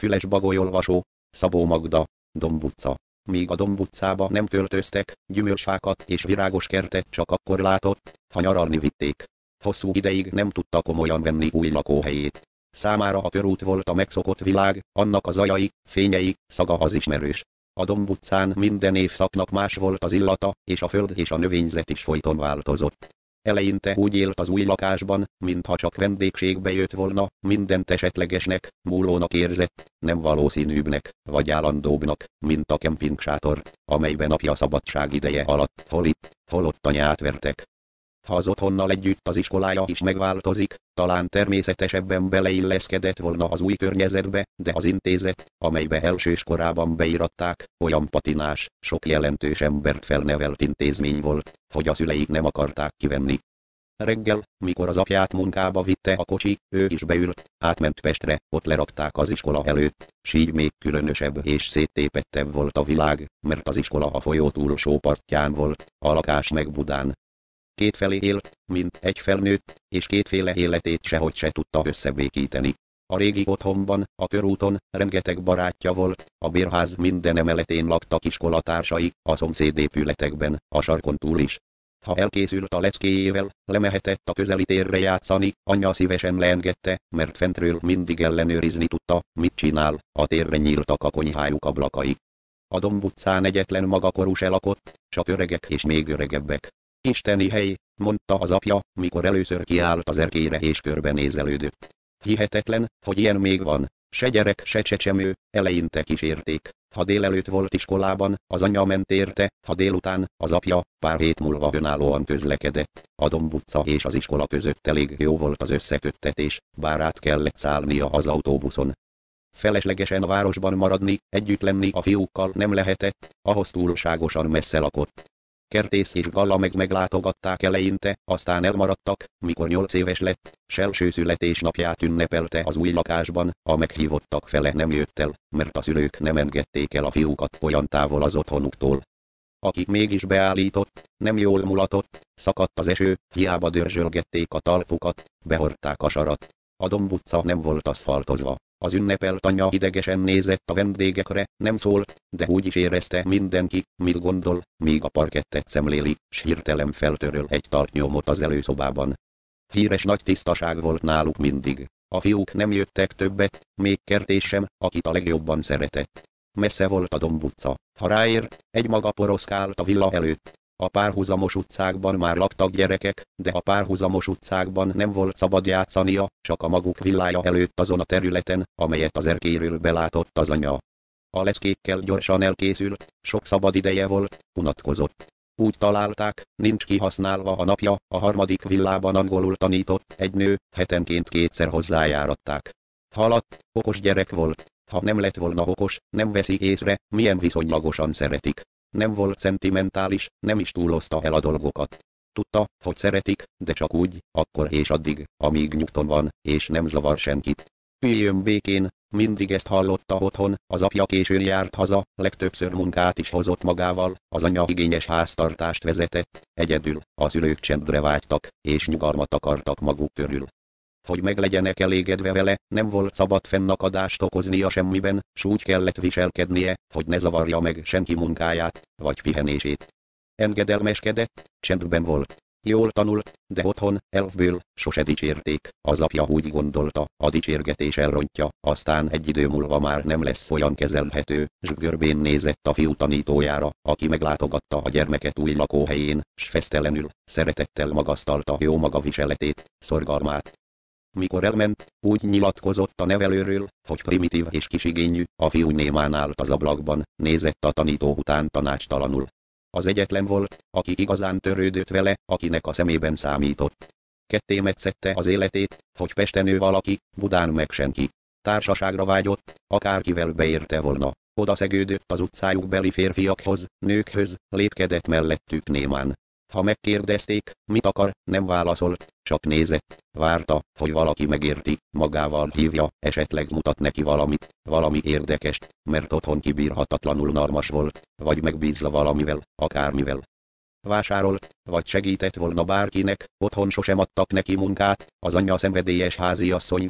Füles-Bagoly-olvasó, Szabó Magda, Domb utca. Míg a Domb utcába nem költöztek, gyümölcsfákat és virágos kertet csak akkor látott, ha nyaralni vitték. Hosszú ideig nem tudta komolyan venni új lakóhelyét. Számára a körút volt a megszokott világ, annak a zajai, fényei, szaga az ismerős. A Domb utcán minden évszaknak más volt az illata, és a föld és a növényzet is folyton változott. Eleinte úgy élt az új lakásban, mintha csak vendégségbe jött volna, mindent esetlegesnek, múlónak érzett, nem valószínűbbnek, vagy állandóbbnak, mint a kempingsátor, amelyben apja szabadság ideje alatt hol itt, hol ott anyát vertek. Ha az otthonnal együtt az iskolája is megváltozik, talán természetesebben beleilleszkedett volna az új környezetbe, de az intézet, amelybe elsős korában beiratták, olyan patinás, sok jelentős embert felnevelt intézmény volt, hogy a szüleik nem akarták kivenni. Reggel, mikor az apját munkába vitte a kocsi, ő is beült, átment Pestre, ott lerakták az iskola előtt, s így még különösebb és széttépettebb volt a világ, mert az iskola a folyó túlsó partján volt, a lakás meg Budán. Kétfelé élt, mint egy felnőtt, és kétféle életét sehogy se tudta összebékíteni. A régi otthonban, a körúton, rengeteg barátja volt, a bérház minden emeletén laktak iskolatársai, a szomszédépületekben, a sarkon túl is. Ha elkészült a leckéjével, lemehetett a közeli térre játszani, anyja szívesen leengedte, mert fentről mindig ellenőrizni tudta, mit csinál, a térre nyíltak a konyhájuk ablakai. A Domb utcán egyetlen magakorú se lakott, csak öregek és még öregebbek. Isteni hely, mondta az apja, mikor először kiállt az erkélyre és körbenézelődött. Hihetetlen, hogy ilyen még van. Se gyerek, se csecsemő, eleinte kísérték. Ha délelőtt volt iskolában, az anyja ment érte, ha délután, az apja, pár hét múlva önállóan közlekedett. A Domb utca és az iskola között elég jó volt az összeköttetés, bár át kellett szállnia az autóbuszon. Feleslegesen a városban maradni, együtt lenni a fiúkkal nem lehetett, ahhoz túlságosan messze lakott. Kertész és Galla meglátogatták eleinte, aztán elmaradtak, mikor 8 éves lett, s első születésnapját ünnepelte az új lakásban, a meghívottak fele nem jött el, mert a szülők nem engedték el a fiúkat olyan távol az otthonuktól. Akik mégis beállított, nem jól mulatott, szakadt az eső, hiába dörzsölgették a talpukat, behordták a sarat. A Domb utca nem volt aszfaltozva. Az ünnepelt anyja idegesen nézett a vendégekre, nem szólt, de úgy is érezte mindenki, mit gondol, míg a parkettet szemléli, s hirtelen feltöröl egy talpnyomot az előszobában. Híres nagy tisztaság volt náluk mindig. A fiúk nem jöttek többet, még Kertész sem, akit a legjobban szeretett. Messze volt a Domb utca. Ha ráért, egymaga poroszkált a villa előtt. A párhuzamos utcákban már laktak gyerekek, de a párhuzamos utcákban nem volt szabad játszania, csak a maguk villája előtt azon a területen, amelyet az erkélyről belátott az anya. A leckékkel gyorsan elkészült, sok szabad ideje volt, unatkozott. Úgy találták, nincs kihasználva a napja, a harmadik villában angolul tanított egy nő, hetenként 2-szer hozzájáratták. Haladt, okos gyerek volt, ha nem lett volna okos, nem veszi észre, milyen viszonylagosan szeretik. Nem volt szentimentális, nem is túlozta el a dolgokat. Tudta, hogy szeretik, de csak úgy, akkor és addig, amíg nyugton van, és nem zavar senkit. Üljön békén, mindig ezt hallotta otthon, az apja későn járt haza, legtöbbször munkát is hozott magával, az anya igényes háztartást vezetett, egyedül, a szülők csendre vágytak, és nyugalmat akartak maguk körül. Hogy meglegyenek elégedve vele, nem volt szabad fennakadást okoznia semmiben, s úgy kellett viselkednie, hogy ne zavarja meg senki munkáját, vagy pihenését. Engedelmeskedett, csendben volt. Jól tanult, de otthon, elfből, sose dicsérték, az apja úgy gondolta, a dicsérgetés elrontja, aztán egy idő múlva már nem lesz olyan kezelhető, s görbén nézett a fiú tanítójára, aki meglátogatta a gyermeket új lakóhelyén, s fesztelenül, szeretettel magasztalta jó magaviseletét, szorgalmát. Mikor elment, úgy nyilatkozott a nevelőről, hogy primitív és kisigényű, a fiú némán állt az ablakban, nézett a tanító után tanácstalanul. Az egyetlen volt, aki igazán törődött vele, akinek a szemében számított. Ketté metszette az életét, hogy Pesten ő valaki, Budán meg senki. Társaságra vágyott, akárkivel beérte volna. Oda szegődött az utcájuk beli férfiakhoz, nőkhöz, lépkedett mellettük némán. Ha megkérdezték, mit akar, nem válaszolt, csak nézett, várta, hogy valaki megérti, magával hívja, esetleg mutat neki valamit, valami érdekest, mert otthon kibírhatatlanul unalmas volt, vagy megbízza valamivel, akármivel. Vásárolt, vagy segített volna bárkinek, otthon sosem adtak neki munkát, az anyja szenvedélyes háziasszony volt,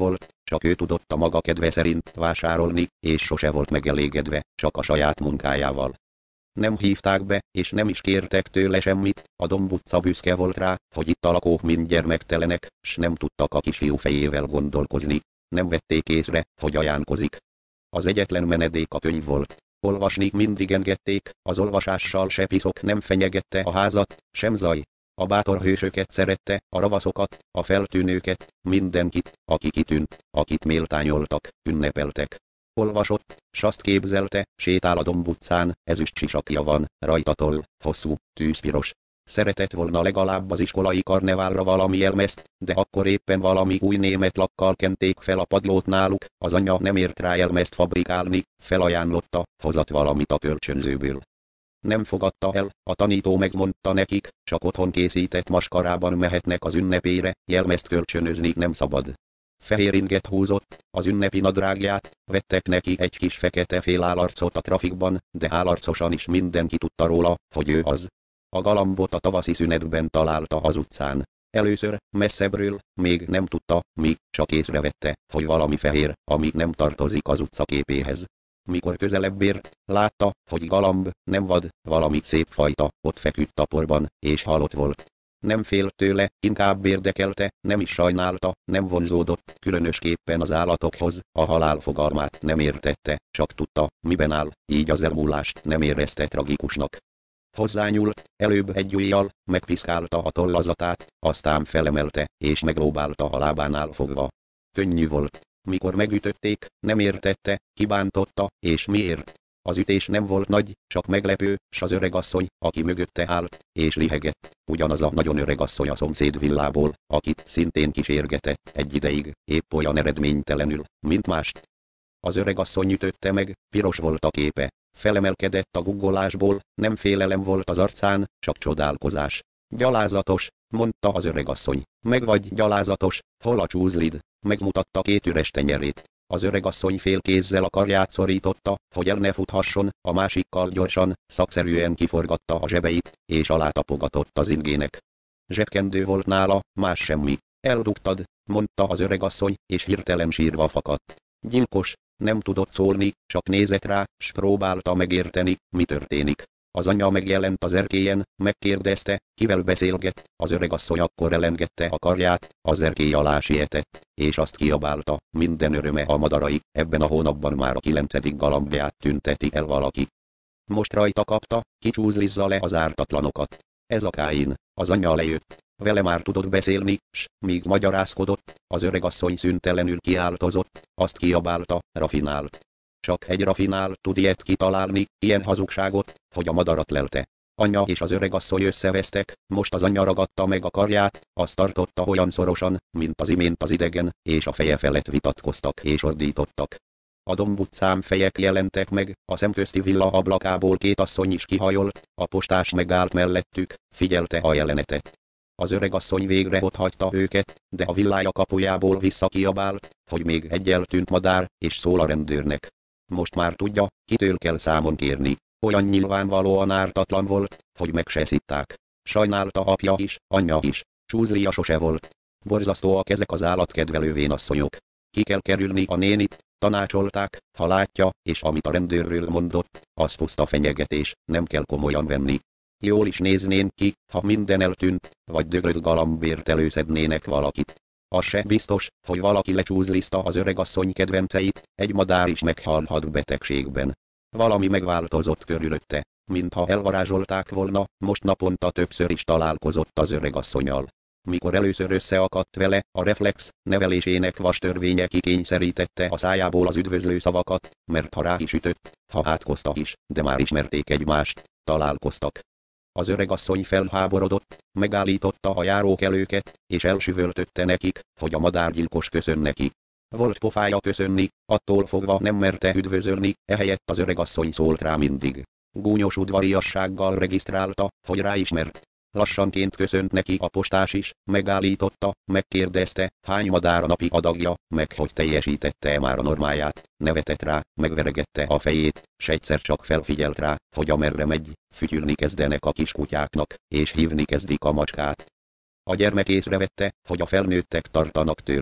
csak ő tudott a maga kedve szerint vásárolni, és sose volt megelégedve, csak a saját munkájával. Nem hívták be, és nem is kértek tőle semmit, a Domb utca büszke volt rá, hogy itt a lakók mind gyermektelenek, s nem tudtak a kisfiú fejével gondolkozni. Nem vették észre, hogy ajánkozik. Az egyetlen menedék a könyv volt. Olvasni mindig engedték, az olvasással se piszok nem fenyegette a házat, sem zaj. A bátor hősöket szerette, a ravaszokat, a feltűnőket, mindenkit, aki kitűnt, akit méltányoltak, ünnepeltek. Olvasott, s azt képzelte, sétál a Domb utcán, ezüst sisakja van, rajta toll, hosszú, tűzpiros. Szeretett volna legalább az iskolai karneválra valami elmezt, de akkor éppen valami új német lakkal kenték fel a padlót náluk, az anyja nem ért rá elmezt fabrikálni, felajánlotta, hozat valamit a kölcsönzőből. Nem fogadta el, a tanító megmondta nekik, csak otthon készített maskarában mehetnek az ünnepére, jelmezt kölcsönözni nem szabad. Fehér inget húzott, az ünnepi nadrágját, vettek neki egy kis fekete félálarcot a trafikban, de álarcosan is mindenki tudta róla, hogy ő az. A galambot a tavaszi szünetben találta az utcán. Először, messzebbről, még nem tudta, míg csak észrevette, hogy valami fehér, ami nem tartozik az utca képéhez. Mikor közelebb ért, látta, hogy galamb, nem vad, valami szép fajta, ott feküdt a porban, és halott volt. Nem félt tőle, inkább érdekelte, nem is sajnálta, nem vonzódott, különösképpen az állatokhoz, a halál fogalmát nem értette, csak tudta, miben áll, így az elmúlást nem érezte tragikusnak. Hozzányúlt, előbb egy ujjal, megpiszkálta a tollazatát, aztán felemelte, és meglóbálta a lábánál fogva. Könnyű volt. Mikor megütötték, nem értette, kibántotta, és miért. Az ütés nem volt nagy, csak meglepő, s az öregasszony, aki mögötte állt, és lihegett, ugyanaz a nagyon öregasszony a szomszéd villából, akit szintén kísérgetett egy ideig, épp olyan eredménytelenül, mint mást. Az öregasszony ütötte meg, piros volt a képe. Felemelkedett a guggolásból, nem félelem volt az arcán, csak csodálkozás. Gyalázatos, mondta az öregasszony. Meg vagy gyalázatos, hol a csúzlid? Megmutatta két üres tenyerét. Az öregasszony fél kézzel a karját szorította, hogy el ne futhasson, a másikkal gyorsan, szakszerűen kiforgatta a zsebeit, és alátapogatott az ingének. Zsebkendő volt nála, más semmi. Eldugtad, mondta az öregasszony, és hirtelen sírva fakadt. Gyilkos. Nem tudott szólni, csak nézett rá, s próbálta megérteni, mi történik. Az anyja megjelent az erkélyen, megkérdezte, kivel beszélget, az öregasszony akkor elengedte a karját, az erkély alá sietett, és azt kiabálta, minden öröme a madarai, ebben a hónapban már a 9. galambját tünteti el valaki. Most rajta kapta, kicsúzlizza le az ártatlanokat. Ez a Káin, az anyja lejött. Vele már tudott beszélni, s míg magyarázkodott, az öregasszony szüntelenül kiáltozott, azt kiabálta, rafinált. Csak egy rafinált tud ilyet kitalálni, ilyen hazugságot, hogy a madarat lelte. Anyja és az öregasszony összevesztek, most az anyja ragadta meg a karját, azt tartotta olyan szorosan, mint az imént az idegen, és a feje felett vitatkoztak és ordítottak. A Domb utcán fejek jelentek meg, a szemközti villa ablakából két asszony is kihajolt, a postás megállt mellettük, figyelte a jelenetet. Az öregasszony végre otthagyta őket, de a villája kapujából visszakiabált, hogy még egy eltűnt madár, és szól a rendőrnek. Most már tudja, kitől kell számon kérni. Olyan nyilvánvalóan ártatlan volt, hogy meg se szitták. Sajnálta apja is, anyja is. Csúzlia sose volt. Borzasztóak ezek az állatkedvelő vénasszonyok. Ki kell kerülni a nénit, tanácsolták, ha látja, és amit a rendőrről mondott, az puszta fenyegetés, nem kell komolyan venni. Jól is néznénk ki, ha minden eltűnt, vagy döglött galambért előszednének valakit. Az se biztos, hogy valaki lecsúzlizta az öregasszony kedvenceit, egy madár is meghalhat betegségben. Valami megváltozott körülötte, mintha elvarázsolták volna, most naponta többször is találkozott az öregasszonnyal. Mikor először összeakadt vele, a reflex nevelésének vastörvénye kikényszerítette a szájából az üdvözlő szavakat, mert ha rá is ütött, ha átkozta is, de már ismerték egymást, találkoztak. Az öregasszony felháborodott, megállította a járókelőket, és elsüvöltötte nekik, hogy a madárgyilkos köszön neki. Volt pofája köszönni, attól fogva nem merte üdvözölni, ehelyett az öregasszony szólt rá mindig. Gúnyos udvariassággal regisztrálta, hogy ráismert. Lassanként köszönt neki a postás is, megállította, megkérdezte, hány madár a napi adagja, meg hogy teljesítette-e már a normáját, nevetett rá, megveregette a fejét, s egyszer csak felfigyelt rá, hogy amerre megy, fütyülni kezdenek a kiskutyáknak, és hívni kezdik a macskát. A gyermek észrevette, hogy a felnőttek tartanak tőle.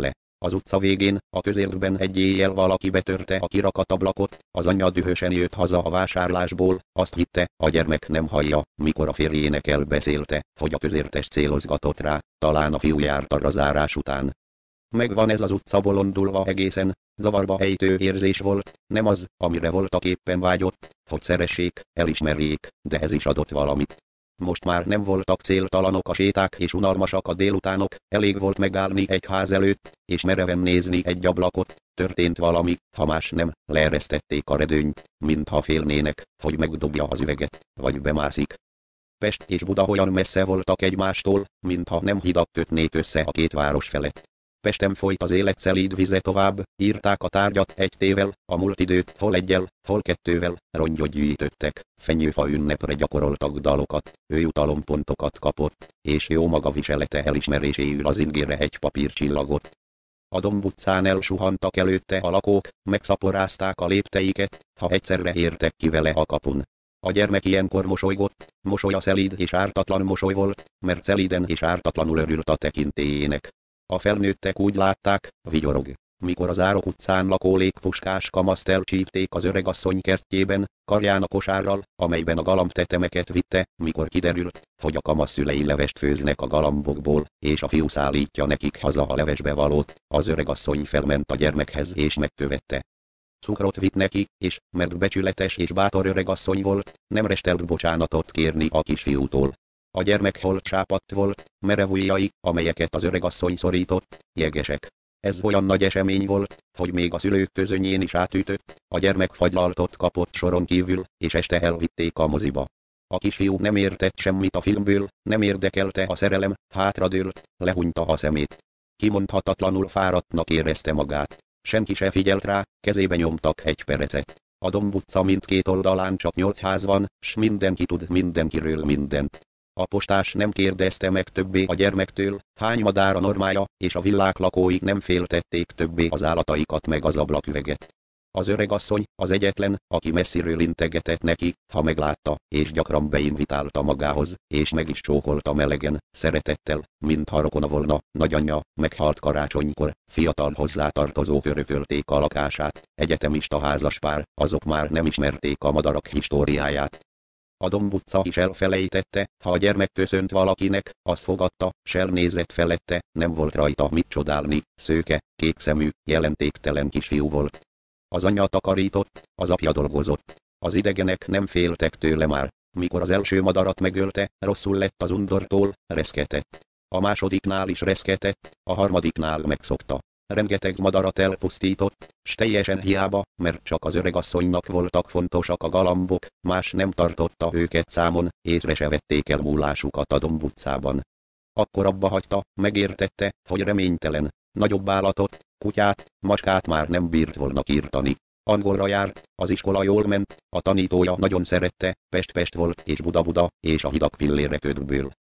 Az utca végén, a közértben egy éjjel valaki betörte a kirakatablakot, az anyja dühösen jött haza a vásárlásból, azt hitte, a gyermek nem hallja, mikor a férjének elbeszélte, hogy a közértes célozgatott rá, talán a fiú járt arra zárás után. Megvan ez az utca bolondulva egészen, zavarba ejtő érzés volt, nem az, amire voltak éppen vágyott, hogy szeressék, elismerjék, de ez is adott valamit. Most már nem voltak céltalanok a séták és unalmasak a délutánok, elég volt megállni egy ház előtt, és mereven nézni egy ablakot, történt valami, ha más nem, leeresztették a redőnyt, mintha félnének, hogy megdobja az üveget, vagy bemászik. Pest és Buda olyan messze voltak egymástól, mintha nem hidak kötnék össze a két város felett. Pesten folyt az élet szelíd vize tovább, írták a tárgyat egy tével, a múlt időt hol egyel, hol kettővel, rongyot gyűjtöttek, fenyőfa ünnepre gyakoroltak dalokat, ő jutalompontokat kapott, és jó maga viselete elismeréséül az ingére egy papírcsillagot. A Domb utcán elsuhantak előtte a lakók, megszaporázták a lépteiket, ha egyszerre értek ki vele a kapun. A gyermek ilyenkor mosolygott, mosolya szelíd és ártatlan mosoly volt, mert szelíden és ártatlanul örült a tekintélyének. A felnőttek úgy látták, vigyorog. Mikor az Árok utcán lakó légpuskás kamaszt elcsípték az öregasszony kertjében, karján a kosárral, amelyben a galambtetemeket vitte, mikor kiderült, hogy a kamasz szülei levest főznek a galambokból, és a fiú szállítja nekik haza a levesbe valót, az öregasszony felment a gyermekhez és megkövette. Cukrot vitt neki, és, mert becsületes és bátor öregasszony volt, nem restelt bocsánatot kérni a kisfiútól. A gyermek holt sápadt volt, merev ujjai, amelyeket az öregasszony szorított, jegesek. Ez olyan nagy esemény volt, hogy még a szülők közönyén is átütött, a gyermek fagylaltot kapott soron kívül, és este elvitték a moziba. A kisfiú nem értett semmit a filmből, nem érdekelte a szerelem, hátradőlt, lehúnyta a szemét. Kimondhatatlanul fáradtnak érezte magát. Senki se figyelt rá, kezébe nyomtak egy perecet. A Domb utca mindkét oldalán csak 8 ház van, s mindenki tud mindenkiről mindent. A postás nem kérdezte meg többé a gyermektől, hány madár a normája, és a villák lakói nem féltették többé az állataikat meg az ablaküveget. Az öregasszony, az egyetlen, aki messziről integetett neki, ha meglátta, és gyakran beinvitálta magához, és meg is csókolta melegen, szeretettel, mintha rokona volna, nagyanyja, meghalt karácsonykor, fiatal hozzátartozók örökölték a lakását, egyetemista házaspár, azok már nem ismerték a madarak históriáját. A Domb utca is elfelejtette, ha a gyermek köszönt valakinek, azt fogadta, s elnézett felette, nem volt rajta mit csodálni, szőke, kékszemű, jelentéktelen kisfiú volt. Az anyja takarított, az apja dolgozott. Az idegenek nem féltek tőle már, mikor az első madarat megölte, rosszul lett az undortól, reszketett. A másodiknál is reszketett, a harmadiknál megszokta. Rengeteg madarat elpusztított, s teljesen hiába, mert csak az öregasszonynak voltak fontosak a galambok, más nem tartotta őket számon, észre se vették el múlásukat a Domb utcában. Akkor abba hagyta, megértette, hogy reménytelen, nagyobb állatot, kutyát, macskát már nem bírt volna kiirtani. Angolra járt, az iskola jól ment, a tanítója nagyon szerette, Pest-Pest volt és Buda-Buda, és a hidak pillére ködből.